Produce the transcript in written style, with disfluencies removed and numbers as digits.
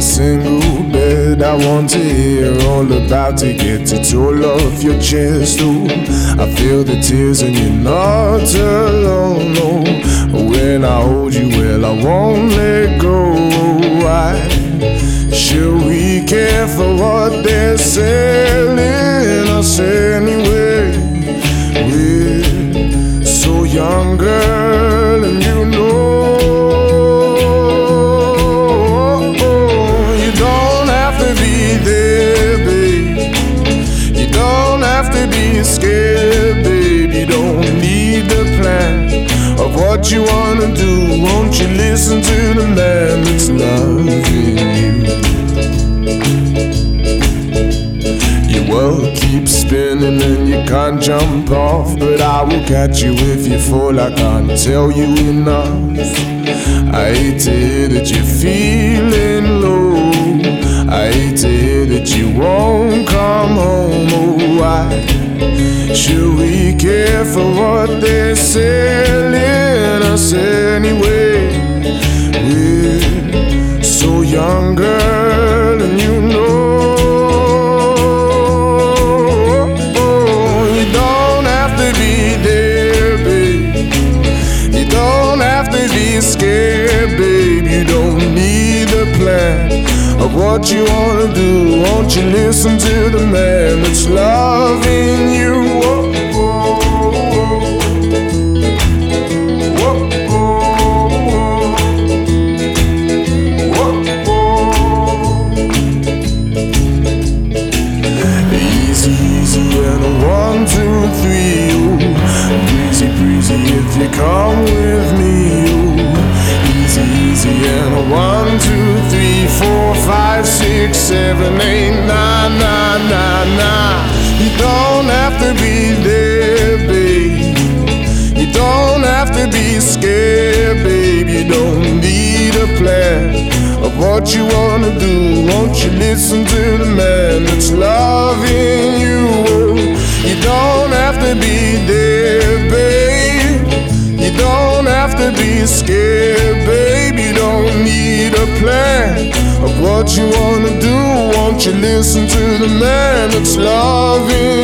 single bed. I want to hear all about it. Get it all off your chest. Ooh, I feel the tears and you're not alone. No, when I hold you, well, I won't let go. Why should we care for what they're selling us anyway? We're so young, girl, and you know. Scared, babe, you don't need the plan of what you wanna do. Won't you listen to the man that's loving you? Your world keeps spinning and you can't jump off, but I will catch you if you fall. I can't tell you enough. I hate to hear that you're feeling low. I hate to hear that you won't come home. Oh, why should we care for what they're selling us anyway? We're so young, girl, and you know. You don't have to be there, babe. You don't have to be scared, babe. You don't need a plan of what you wanna do. Won't you listen to the man that's loving you? If you come with me, ooh, easy, easy, and a 1, 2, 3, 4, 5, 6, 7, 8, 9, 9, 9, 9. You don't have to be there, babe. You don't have to be scared, babe. You don't need a plan of what you wanna do. Won't you listen to the man that's loving you? You don't have to be there, babe. You don't have to be scared, babe. You don't need a plan of what you wanna do. Won't you listen to the man that's loving